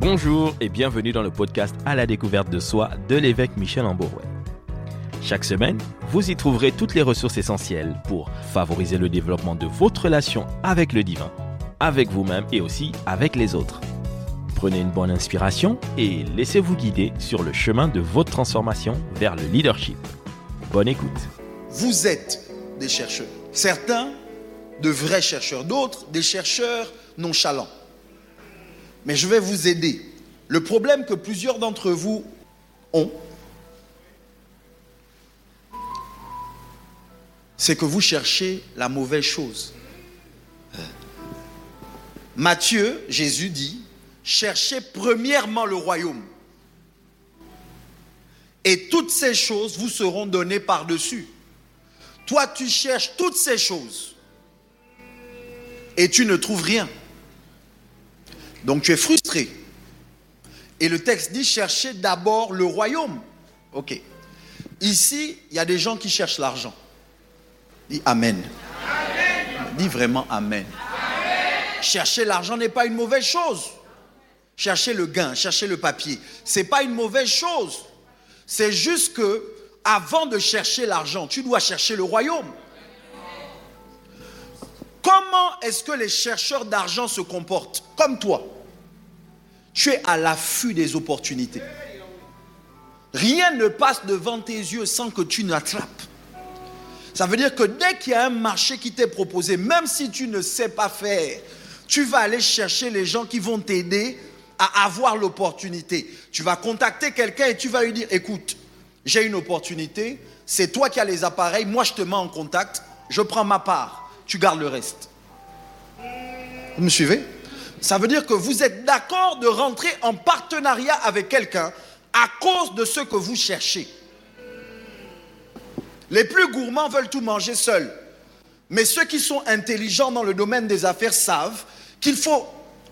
Bonjour et bienvenue dans le podcast À la découverte de soi de l'évêque Michel Amborouet. Chaque semaine, vous y trouverez toutes les ressources essentielles pour favoriser le développement de votre relation avec le divin, avec vous-même et aussi avec les autres. Prenez une bonne inspiration et laissez-vous guider sur le chemin de votre transformation vers le leadership. Bonne écoute. Vous êtes des chercheurs. Certains, de vrais chercheurs. D'autres, des chercheurs nonchalants. Mais je vais vous aider. Le problème que plusieurs d'entre vous ont, c'est que vous cherchez la mauvaise chose. Matthieu, Jésus dit, cherchez premièrement le royaume. Et toutes ces choses vous seront données par-dessus. Toi, tu cherches toutes ces choses. Et tu ne trouves rien. Donc tu es frustré. Et le texte dit, cherchez d'abord le royaume. Ok. Ici, il y a des gens qui cherchent l'argent. Dis Amen. Amen. Dis vraiment Amen. Amen. Chercher l'argent n'est pas une mauvaise chose. Chercher le gain, chercher le papier, c'est pas une mauvaise chose. C'est juste que, avant de chercher l'argent, tu dois chercher le royaume. Comment est-ce que les chercheurs d'argent se comportent? Comme toi. Tu es à l'affût des opportunités. Rien ne passe devant tes yeux sans que tu n'attrapes. Ça veut dire que dès qu'il y a un marché qui t'est proposé, même si tu ne sais pas faire, tu vas aller chercher les gens qui vont t'aider à avoir l'opportunité. Tu vas contacter quelqu'un et tu vas lui dire, écoute, j'ai une opportunité, c'est toi qui as les appareils, moi je te mets en contact, je prends ma part. Tu gardes le reste. Vous me suivez? Ça veut dire que vous êtes d'accord de rentrer en partenariat avec quelqu'un à cause de ce que vous cherchez. Les plus gourmands veulent tout manger seuls. Mais ceux qui sont intelligents dans le domaine des affaires savent qu'il faut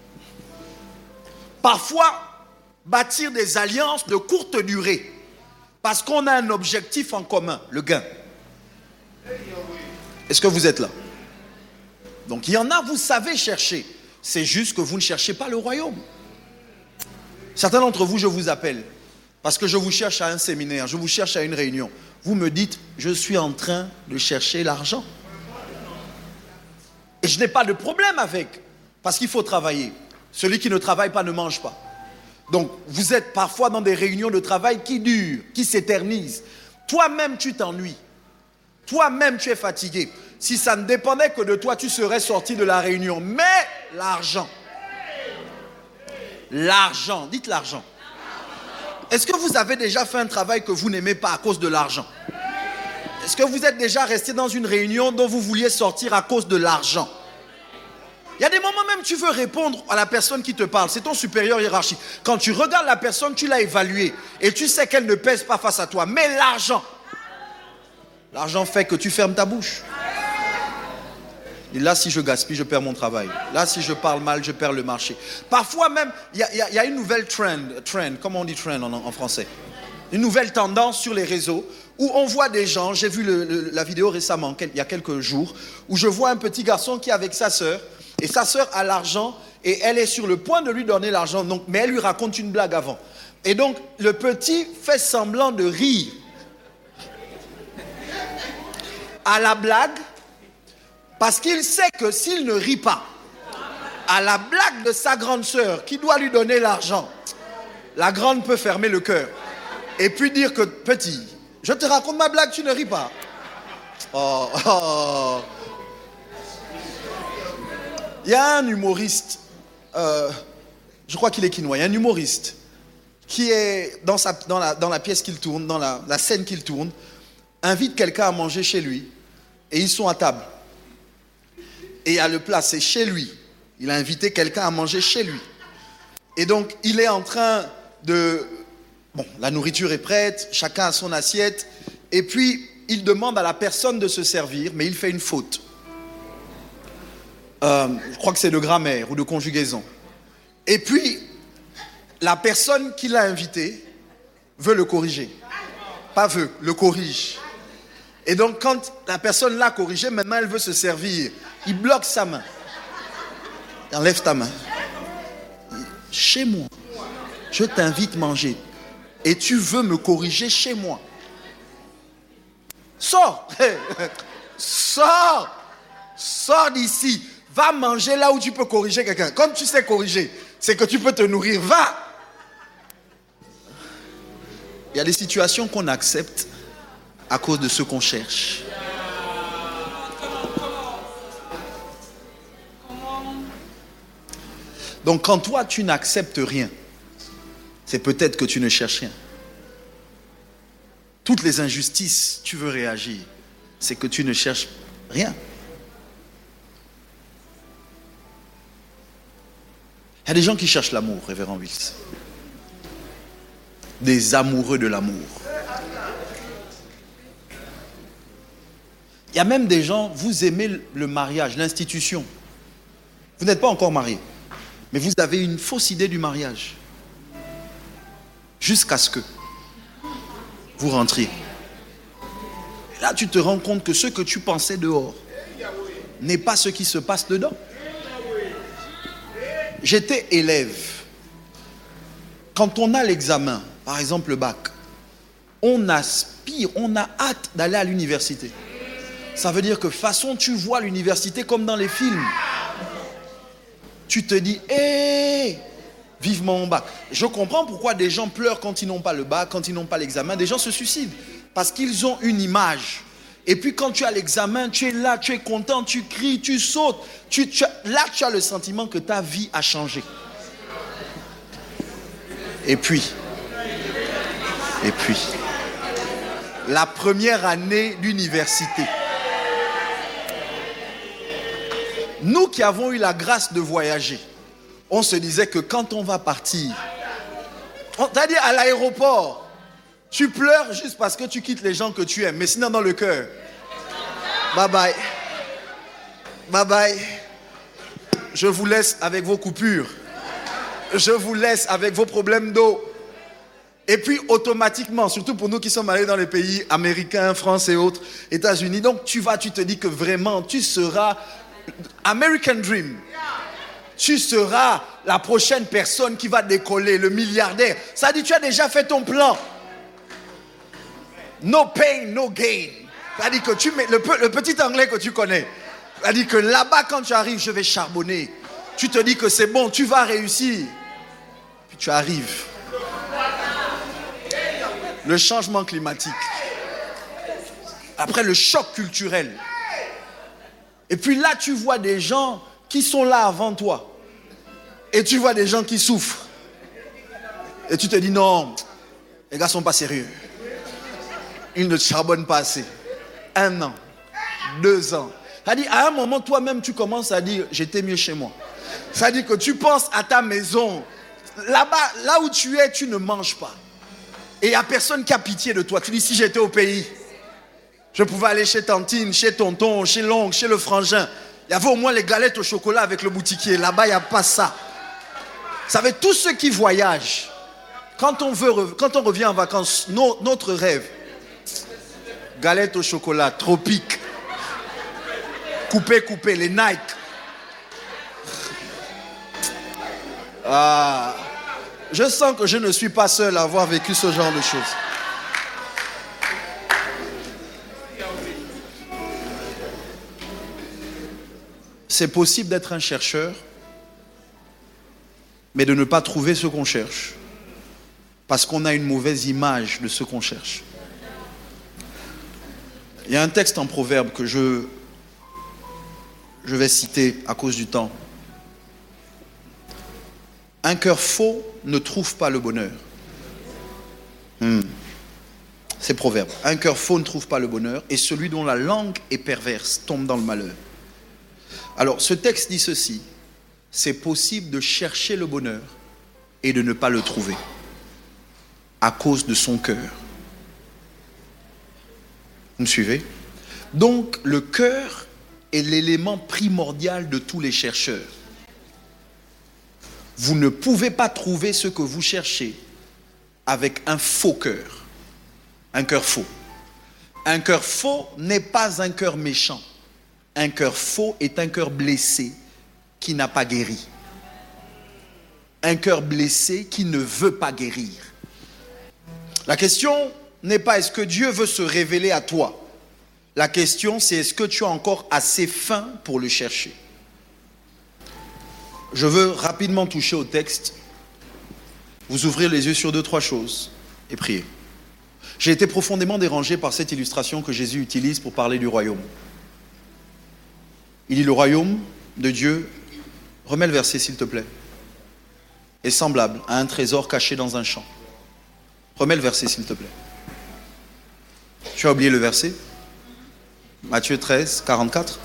parfois bâtir des alliances de courte durée. Parce qu'on a un objectif en commun, le gain. Est-ce que vous êtes là? Donc il y en a, vous savez chercher. C'est juste que vous ne cherchez pas le royaume. Certains d'entre vous, je vous appelle. Parce que je vous cherche à un séminaire, je vous cherche à une réunion. Vous me dites, je suis en train de chercher l'argent. Et je n'ai pas de problème avec. Parce qu'il faut travailler. Celui qui ne travaille pas ne mange pas. Donc vous êtes parfois dans des réunions de travail qui durent, qui s'éternisent. Toi-même tu t'ennuies. Toi-même tu es fatigué. Si ça ne dépendait que de toi, tu serais sorti de la réunion. Mais l'argent. L'argent. Dites l'argent. Est-ce que vous avez déjà fait un travail que vous n'aimez pas à cause de l'argent? Est-ce que vous êtes déjà resté dans une réunion dont vous vouliez sortir à cause de l'argent? Il y a des moments même tu veux répondre à la personne qui te parle. C'est ton supérieur hiérarchique. Quand tu regardes la personne, tu l'as évaluée. Et tu sais qu'elle ne pèse pas face à toi. Mais l'argent. L'argent fait que tu fermes ta bouche. Et là, si je gaspille, je perds mon travail. Là, si je parle mal, je perds le marché. Parfois même, il y a une nouvelle trend, comment on dit trend en français? Une nouvelle tendance sur les réseaux où on voit des gens, j'ai vu la vidéo récemment, il y a quelques jours, où je vois un petit garçon qui est avec sa sœur, et sa sœur a l'argent, et elle est sur le point de lui donner l'argent, donc, mais elle lui raconte une blague avant. Et donc, le petit fait semblant de rire à la blague, parce qu'il sait que s'il ne rit pas à la blague de sa grande sœur qui doit lui donner l'argent, la grande peut fermer le cœur et puis dire que petit, je te raconte ma blague, tu ne ris pas. Oh. Il y a un humoriste, je crois qu'il est quinois, il y a un humoriste qui est dans la pièce qu'il tourne, dans la scène qu'il tourne, invite quelqu'un à manger chez lui et ils sont à table. Et il y a le plat, c'est chez lui. Il a invité quelqu'un à manger chez lui. Et donc, il est en train de... Bon, la nourriture est prête, chacun a son assiette. Et puis, il demande à la personne de se servir, mais il fait une faute. Je crois que c'est de grammaire ou de conjugaison. Et puis, la personne qui l'a invité veut le corriger. Pas veut, le corrige. Et donc, quand la personne l'a corrigé, maintenant elle veut se servir. Il bloque sa main. Enlève ta main. Chez moi. Je t'invite à manger. Et tu veux me corriger chez moi. Sors. Sors. Sors d'ici. Va manger là où tu peux corriger quelqu'un. Comme tu sais corriger, c'est que tu peux te nourrir. Va. Il y a des situations qu'on accepte à cause de ce qu'on cherche. Donc quand toi tu n'acceptes rien, c'est peut-être que tu ne cherches rien. Toutes les injustices, tu veux réagir, c'est que tu ne cherches rien. Il y a des gens qui cherchent l'amour, révérend Wills. Des amoureux de l'amour. Il y a même des gens, vous aimez le mariage, l'institution. Vous n'êtes pas encore marié, mais vous avez une fausse idée du mariage. Jusqu'à ce que vous rentriez. Et là, tu te rends compte que ce que tu pensais dehors n'est pas ce qui se passe dedans. J'étais élève. Quand on a l'examen, par exemple le bac, on aspire, on a hâte d'aller à l'université. Ça veut dire que de toute façon, tu vois l'université comme dans les films. Tu te dis, hé, vivement mon bac. Je comprends pourquoi des gens pleurent quand ils n'ont pas le bac, quand ils n'ont pas l'examen. Des gens se suicident parce qu'ils ont une image. Et puis quand tu as l'examen, tu es là, tu es content, tu cries, tu sautes. Là, tu as le sentiment que ta vie a changé. Et puis, la première année d'université. Nous qui avons eu la grâce de voyager, on se disait que quand on va partir, c'est-à-dire à l'aéroport, tu pleures juste parce que tu quittes les gens que tu aimes, mais sinon dans le cœur, bye bye, bye bye, je vous laisse avec vos coupures, je vous laisse avec vos problèmes d'eau. Et puis automatiquement, surtout pour nous qui sommes allés dans les pays américains, France et autres, États-Unis, donc tu te dis que vraiment tu seras American Dream. Tu seras la prochaine personne qui va décoller, le milliardaire. Ça dit, tu as déjà fait ton plan. No pain, no gain. Ça dit que tu mets le petit anglais que tu connais. Ça dit que là-bas, quand tu arrives, je vais charbonner. Tu te dis que c'est bon, tu vas réussir. Puis tu arrives. Le changement climatique. Après le choc culturel. Et puis là, tu vois des gens qui sont là avant toi. Et tu vois des gens qui souffrent. Et tu te dis non, les gars ne sont pas sérieux. Ils ne charbonnent pas assez. 1 an, 2 ans. C'est-à-dire, à un moment, toi-même, tu commences à dire, j'étais mieux chez moi. C'est-à-dire que tu penses à ta maison. Là-bas, là où tu es, tu ne manges pas. Et il n'y a personne qui a pitié de toi. Tu dis, si j'étais au pays, je pouvais aller chez Tantine, chez Tonton, chez l'oncle, chez le frangin. Il y avait au moins les galettes au chocolat avec le boutiquier. Là-bas, il n'y a pas ça. Vous savez, tous ceux qui voyagent, quand on revient en vacances, notre rêve, galettes au chocolat, tropique, coupé, les Nike. Ah, je sens que je ne suis pas seul à avoir vécu ce genre de choses. C'est possible d'être un chercheur, mais de ne pas trouver ce qu'on cherche. Parce qu'on a une mauvaise image de ce qu'on cherche. Il y a un texte en Proverbe que je vais citer à cause du temps. Un cœur faux ne trouve pas le bonheur. C'est Proverbe. Un cœur faux ne trouve pas le bonheur, et celui dont la langue est perverse tombe dans le malheur. Alors, ce texte dit ceci. C'est possible de chercher le bonheur et de ne pas le trouver à cause de son cœur. Vous me suivez? Donc, le cœur est l'élément primordial de tous les chercheurs. Vous ne pouvez pas trouver ce que vous cherchez avec un faux cœur. Un cœur faux. Un cœur faux n'est pas un cœur méchant. Un cœur faux est un cœur blessé qui n'a pas guéri. un cœur blessé qui ne veut pas guérir. La question n'est pas est-ce que Dieu veut se révéler à toi. La question c'est est-ce que tu as encore assez faim pour le chercher. Je veux rapidement toucher au texte, vous ouvrir les yeux sur 2-3 choses et prier. J'ai été profondément dérangé par cette illustration que Jésus utilise pour parler du royaume. Il dit le royaume de Dieu, remets le verset s'il te plaît, est semblable à un trésor caché dans un champ. Remets le verset s'il te plaît. Tu as oublié le verset? Matthieu 13, 44.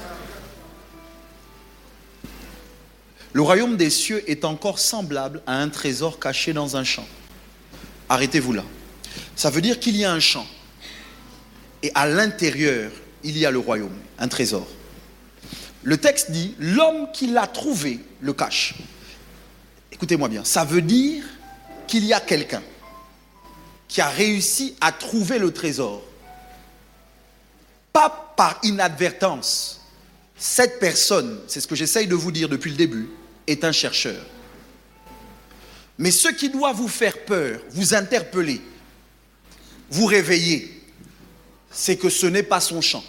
Le royaume des cieux est encore semblable à un trésor caché dans un champ. Arrêtez-vous là. Ça veut dire qu'il y a un champ. Et à l'intérieur, il y a le royaume, un trésor. Le texte dit, l'homme qui l'a trouvé le cache. Écoutez-moi bien, ça veut dire qu'il y a quelqu'un qui a réussi à trouver le trésor. Pas par inadvertance. Cette personne, c'est ce que j'essaye de vous dire depuis le début, est un chercheur. Mais ce qui doit vous faire peur, vous interpeller, vous réveiller, c'est que ce n'est pas son champ.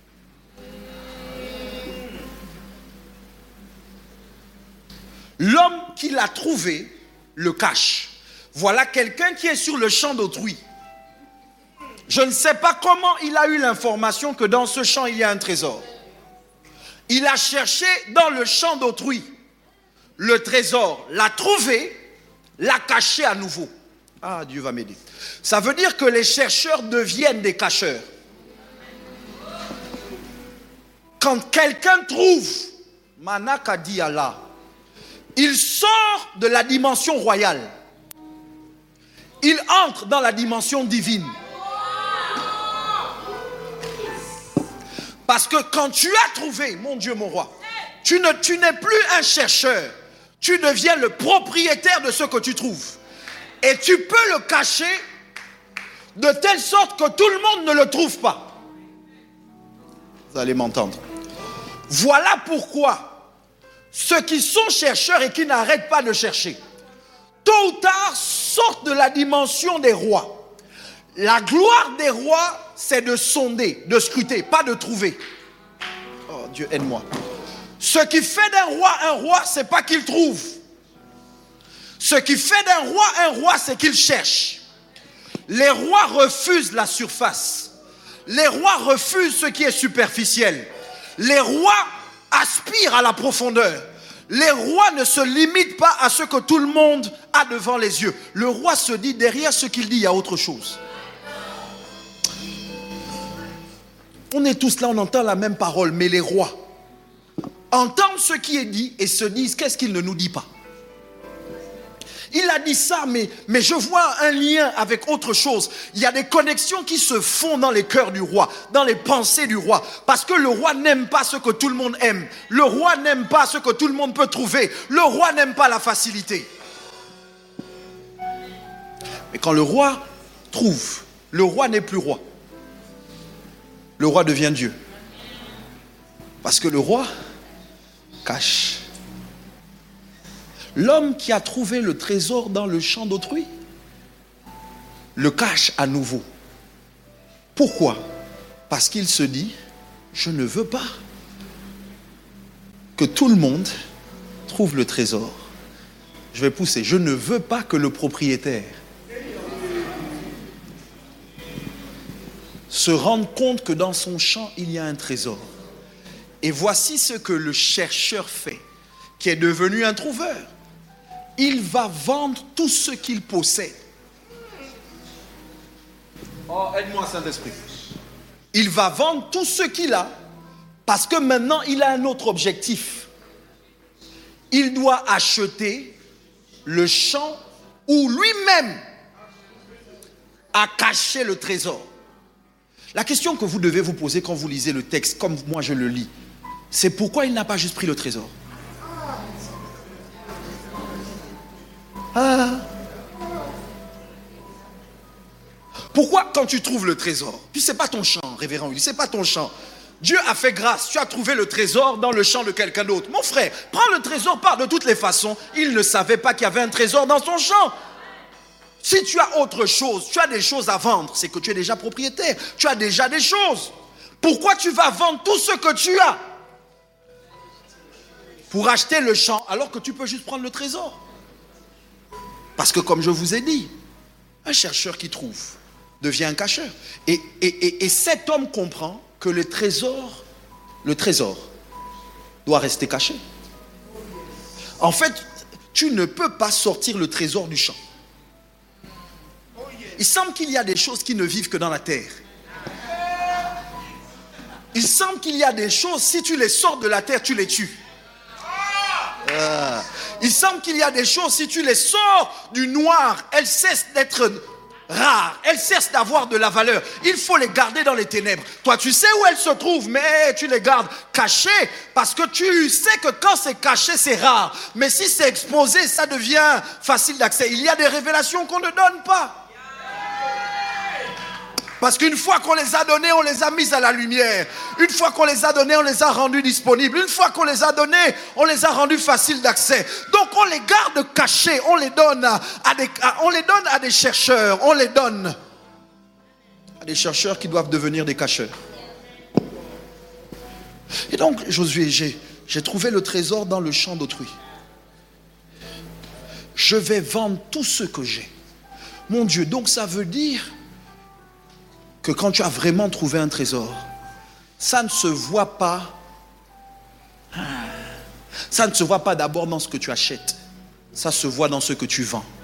L'homme qui l'a trouvé le cache. Voilà quelqu'un qui est sur le champ d'autrui. Je ne sais pas comment il a eu l'information que dans ce champ il y a un trésor. Il a cherché dans le champ d'autrui. Le trésor l'a trouvé, l'a caché à nouveau. Ah, Dieu va m'aider. Ça veut dire que les chercheurs deviennent des cacheurs. Quand quelqu'un trouve, Manaka dit Allah, il sort de la dimension royale. Il entre dans la dimension divine. Parce que quand tu as trouvé, mon Dieu, mon roi, tu n'es plus un chercheur. Tu deviens le propriétaire de ce que tu trouves. Et tu peux le cacher de telle sorte que tout le monde ne le trouve pas. Vous allez m'entendre. Voilà pourquoi ceux qui sont chercheurs et qui n'arrêtent pas de chercher, tôt ou tard, sortent de la dimension des rois. La gloire des rois, c'est de sonder, de scruter, pas de trouver. Oh Dieu, aide-moi. Ce qui fait d'un roi, c'est pas qu'il trouve. Ce qui fait d'un roi un roi, c'est qu'il cherche. Les rois refusent la surface. Les rois refusent ce qui est superficiel. Les rois aspirent à la profondeur. Les rois ne se limitent pas à ce que tout le monde a devant les yeux. Le roi se dit, derrière ce qu'il dit, il y a autre chose. On est tous là, on entend la même parole, mais les rois entendent ce qui est dit et se disent, qu'est-ce qu'il ne nous dit pas? Il a dit ça, mais je vois un lien avec autre chose. Il y a des connexions qui se font dans les cœurs du roi, dans les pensées du roi. Parce que le roi n'aime pas ce que tout le monde aime. Le roi n'aime pas ce que tout le monde peut trouver. Le roi n'aime pas la facilité. Mais quand le roi trouve, le roi n'est plus roi. Le roi devient Dieu. Parce que le roi cache. L'homme qui a trouvé le trésor dans le champ d'autrui le cache à nouveau. Pourquoi? Parce qu'il se dit, je ne veux pas que tout le monde trouve le trésor. Je vais pousser, je ne veux pas que le propriétaire se rende compte que dans son champ, il y a un trésor. Et voici ce que le chercheur fait, qui est devenu un trouveur. Il va vendre tout ce qu'il possède. Oh, aide-moi, Saint-Esprit. Il va vendre tout ce qu'il a, parce que maintenant, il a un autre objectif. Il doit acheter le champ où lui-même a caché le trésor. La question que vous devez vous poser quand vous lisez le texte, comme moi je le lis, c'est pourquoi il n'a pas juste pris le trésor. Pourquoi quand tu trouves le trésor, puis c'est pas ton champ, révérend, c'est pas ton champ, Dieu a fait grâce. Tu as trouvé le trésor dans le champ de quelqu'un d'autre. Mon frère, prends le trésor, part de toutes les façons. Il ne savait pas qu'il y avait un trésor dans son champ. Si tu as autre chose, tu as des choses à vendre, c'est que tu es déjà propriétaire. Tu as déjà des choses. Pourquoi tu vas vendre tout ce que tu as pour acheter le champ alors que tu peux juste prendre le trésor? Parce que comme je vous ai dit, un chercheur qui trouve devient un cacheur. Et cet homme comprend que le trésor doit rester caché. En fait, tu ne peux pas sortir le trésor du champ. Il semble qu'il y a des choses qui ne vivent que dans la terre. Il semble qu'il y a des choses, si tu les sors de la terre, tu les tues. Il semble qu'il y a des choses, si tu les sors du noir, elles cessent d'être rares, elles cessent d'avoir de la valeur. Il faut les garder dans les ténèbres. Toi, tu sais où elles se trouvent, mais tu les gardes cachées parce que tu sais que quand c'est caché, c'est rare. Mais si c'est exposé, ça devient facile d'accès. Il y a des révélations qu'on ne donne pas. Parce qu'une fois qu'on les a donnés, on les a mis à la lumière. Une fois qu'on les a donnés, on les a rendus disponibles. Une fois qu'on les a donnés, on les a rendus faciles d'accès. Donc on les garde cachés, on les donne à des chercheurs, on les donne à des chercheurs qui doivent devenir des cacheurs. Et donc Josué, j'ai trouvé le trésor dans le champ d'autrui. Je vais vendre tout ce que j'ai. Mon Dieu, donc ça veut dire que quand tu as vraiment trouvé un trésor, ça ne se voit pas. Ça ne se voit pas d'abord dans ce que tu achètes. Ça se voit dans ce que tu vends.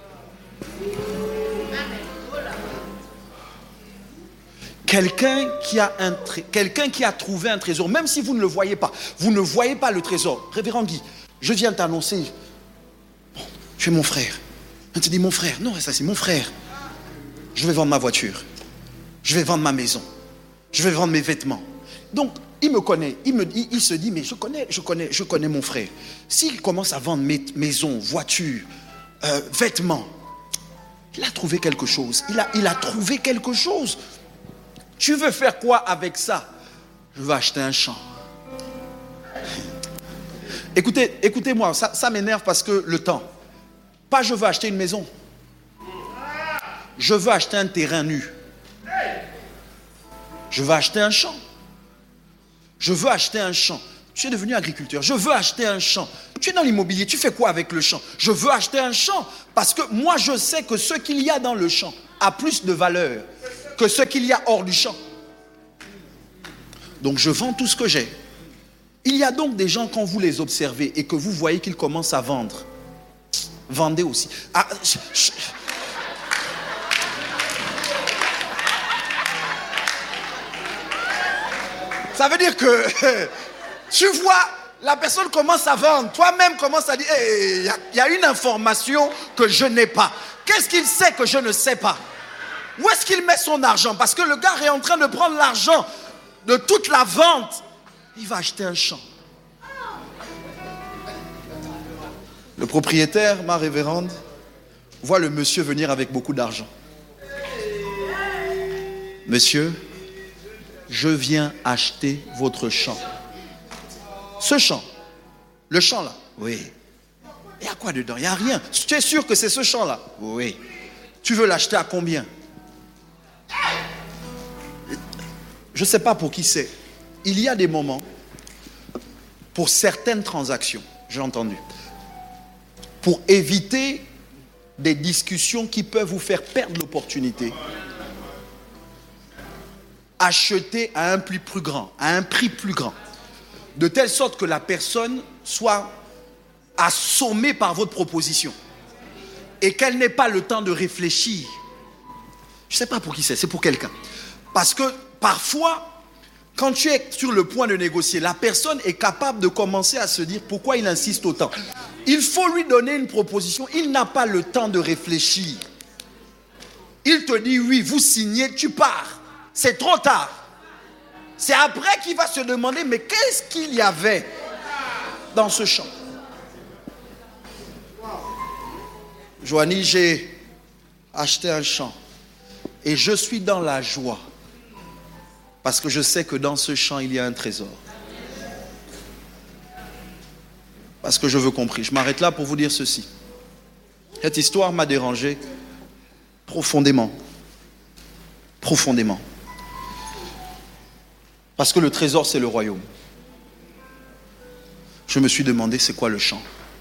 Quelqu'un qui a trouvé un trésor, même si vous ne le voyez pas, vous ne voyez pas le trésor. Révérend Guy, je viens t'annoncer, tu es mon frère. On te dit mon frère, non, ça c'est mon frère. Je vais vendre ma voiture. Je vais vendre ma maison. Je vais vendre mes vêtements. Donc, il me connaît. Il se dit, mais je connais mon frère. S'il commence à vendre maison, voiture, vêtements, il a trouvé quelque chose. Il a trouvé quelque chose. Tu veux faire quoi avec ça? Je veux acheter un champ. Écoutez-moi, ça m'énerve parce que le temps. Pas je veux acheter une maison. Je veux acheter un terrain nu. Je veux acheter un champ. Je veux acheter un champ. Tu es devenu agriculteur. Je veux acheter un champ. Tu es dans l'immobilier. Tu fais quoi avec le champ? Je veux acheter un champ. Parce que moi, je sais que ce qu'il y a dans le champ a plus de valeur que ce qu'il y a hors du champ. Donc, je vends tout ce que j'ai. Il y a donc des gens, quand vous les observez et que vous voyez qu'ils commencent à vendre, vendez aussi. Ça veut dire que tu vois, la personne commence à vendre, toi-même commence à dire, il y a une information que je n'ai pas. Qu'est-ce qu'il sait que je ne sais pas? Où est-ce qu'il met son argent? Parce que le gars est en train de prendre l'argent de toute la vente. Il va acheter un champ. Le propriétaire, ma révérende, voit le monsieur venir avec beaucoup d'argent. Monsieur, je viens acheter votre champ. Ce champ, le champ là, oui. Il y a quoi dedans? Il n'y a rien. Tu es sûr que c'est ce champ là? Oui. Tu veux l'acheter à combien? Je ne sais pas pour qui c'est. Il y a des moments, pour certaines transactions, j'ai entendu, pour éviter des discussions qui peuvent vous faire perdre l'opportunité, acheter à un prix plus grand, de telle sorte que la personne soit assommée par votre proposition et qu'elle n'ait pas le temps de réfléchir. Je ne sais pas pour qui c'est pour quelqu'un. Parce que parfois, quand tu es sur le point de négocier, la personne est capable de commencer à se dire pourquoi il insiste autant. Il faut lui donner une proposition, il n'a pas le temps de réfléchir. Il te dit oui, vous signez, tu pars. C'est trop tard. C'est après qu'il va se demander, mais qu'est-ce qu'il y avait dans ce champ? Joanie, j'ai acheté un champ et je suis dans la joie Parce que je sais que dans ce champ, il y a un trésor. Parce que je veux compris. Je m'arrête là pour vous dire ceci. Cette histoire m'a dérangé profondément. Profondément. Parce que le trésor, c'est le royaume. Je me suis demandé, c'est quoi le champ?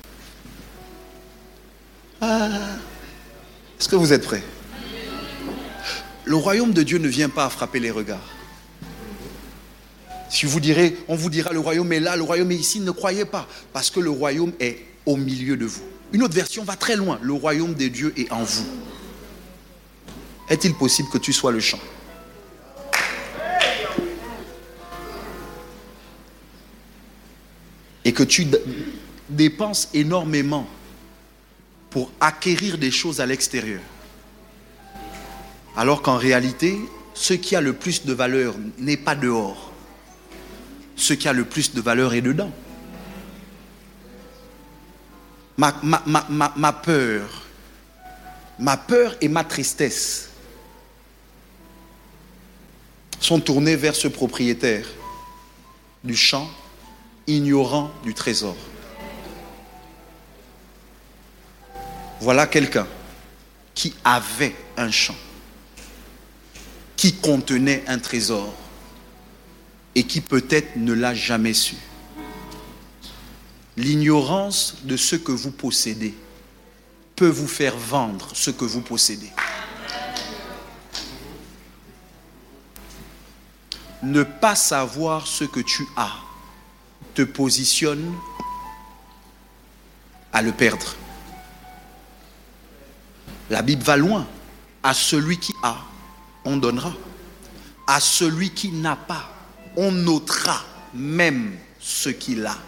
Est-ce que vous êtes prêts? Le royaume de Dieu ne vient pas à frapper les regards. Si vous direz, on vous dira le royaume est là, le royaume est ici, ne croyez pas. Parce que le royaume est au milieu de vous. Une autre version va très loin. Le royaume de Dieu est en vous. Est-il possible que tu sois le champ? Et que tu dépenses énormément pour acquérir des choses à l'extérieur. Alors qu'en réalité, ce qui a le plus de valeur n'est pas dehors. Ce qui a le plus de valeur est dedans. Ma peur et ma tristesse sont tournées vers ce propriétaire du champ, ignorant du trésor. Voilà quelqu'un qui avait un champ, qui contenait un trésor et qui peut-être ne l'a jamais su. L'ignorance de ce que vous possédez peut vous faire vendre ce que vous possédez. Ne pas savoir ce que tu as te positionne à le perdre. La Bible va loin. À celui qui a, on donnera. À celui qui n'a pas, on notera même ce qu'il a.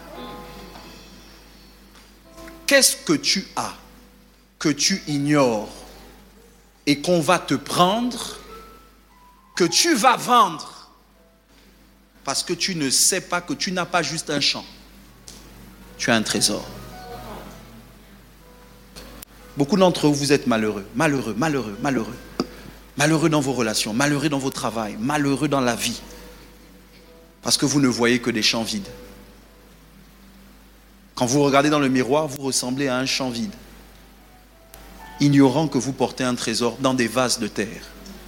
Qu'est-ce que tu as que tu ignores et qu'on va te prendre, que tu vas vendre parce que tu ne sais pas que tu n'as pas juste un champ, tu as un trésor. Beaucoup d'entre vous êtes malheureux, malheureux dans vos relations, malheureux dans vos travails, malheureux dans la vie, parce que vous ne voyez que des champs vides. Quand vous regardez dans le miroir, vous ressemblez à un champ vide, ignorant que vous portez un trésor dans des vases de terre.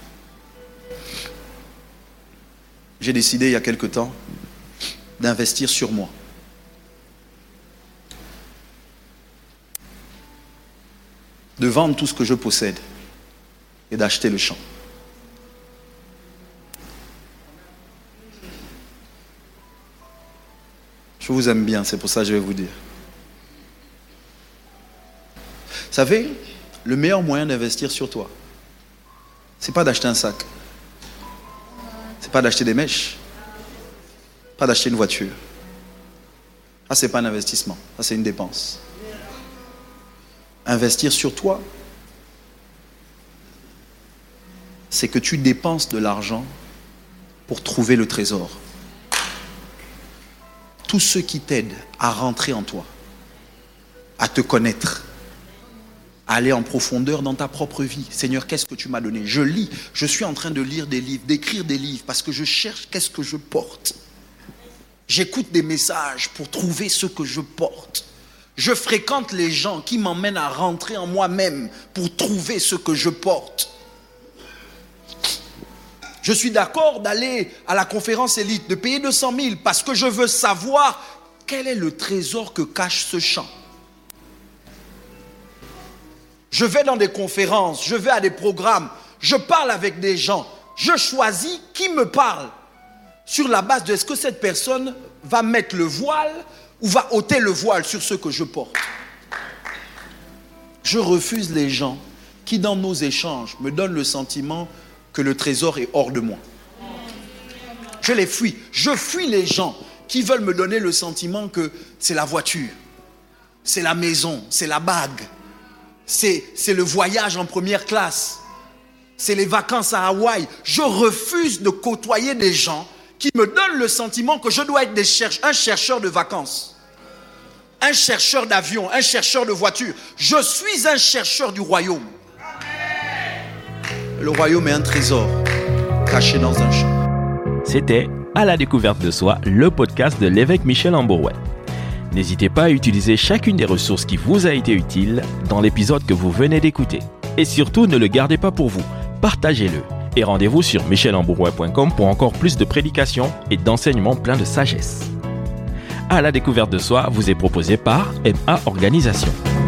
J'ai décidé il y a quelque temps d'investir sur moi. De vendre tout ce que je possède et d'acheter le champ. Je vous aime bien, c'est pour ça que je vais vous dire. Vous savez, le meilleur moyen d'investir sur toi, c'est pas d'acheter un sac. C'est pas d'acheter des mèches. Pas d'acheter une voiture. Ça, c'est pas un investissement. Ça, c'est une dépense. Investir sur toi, c'est que tu dépenses de l'argent pour trouver le trésor. Tous ceux qui t'aident à rentrer en toi, à te connaître, à aller en profondeur dans ta propre vie. Seigneur, qu'est-ce que tu m'as donné? Je lis, je suis en train de lire des livres, d'écrire des livres, parce que je cherche qu'est-ce que je porte. J'écoute des messages pour trouver ce que je porte. Je fréquente les gens qui m'emmènent à rentrer en moi-même pour trouver ce que je porte. Je suis d'accord d'aller à la conférence élite, de payer 200 000 parce que je veux savoir quel est le trésor que cache ce champ. Je vais dans des conférences, je vais à des programmes, je parle avec des gens, je choisis qui me parle sur la base de est-ce que cette personne va mettre le voile ou va ôter le voile sur ce que je porte. Je refuse les gens qui dans nos échanges me donnent le sentiment que le trésor est hors de moi. Je les fuis. Je fuis les gens qui veulent me donner le sentiment que c'est la voiture, c'est la maison, c'est la bague, c'est le voyage en première classe, c'est les vacances à Hawaï. Je refuse de côtoyer des gens qui me donnent le sentiment que je dois être un chercheur de vacances, un chercheur d'avion, un chercheur de voiture. Je suis un chercheur du royaume. Le royaume est un trésor caché dans un champ. C'était À la découverte de soi, le podcast de l'évêque Michel Amborouet. N'hésitez pas à utiliser chacune des ressources qui vous a été utile dans l'épisode que vous venez d'écouter. Et surtout, ne le gardez pas pour vous, partagez-le. Et rendez-vous sur michelambourouet.com pour encore plus de prédications et d'enseignements pleins de sagesse. À la découverte de soi vous est proposé par MA Organisation.